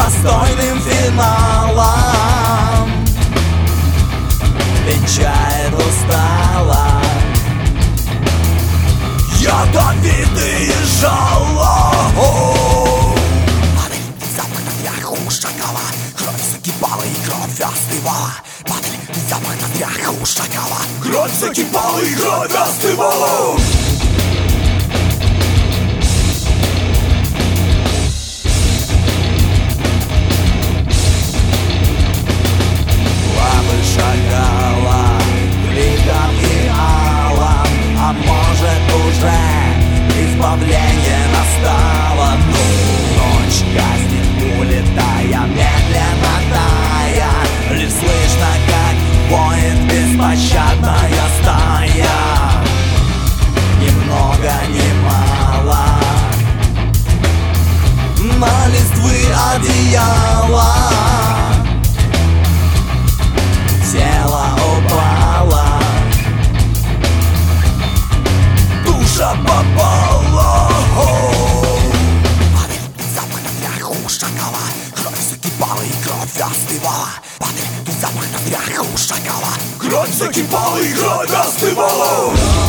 достойным финалом венчает устало ядовитые жало. Падаль, запах наверху шагала, кровь закипала и кровь остывала. Падаль, запах наверху шагала, кровь закипала и кровь остывала. Шагала криком и алом, а может уже избавление настало. Ну, ночь гаснет, улетая, медленно тая, лишь слышно, как воет беспощадная стая. Ни много, ни мало на листвы одеяла. Тело упало, душа попала. Падаль, запах наверху шагала, кровь закипала и кровь остывала. Падаль, запах наверху шагала, кровь закипала и кровь остывала.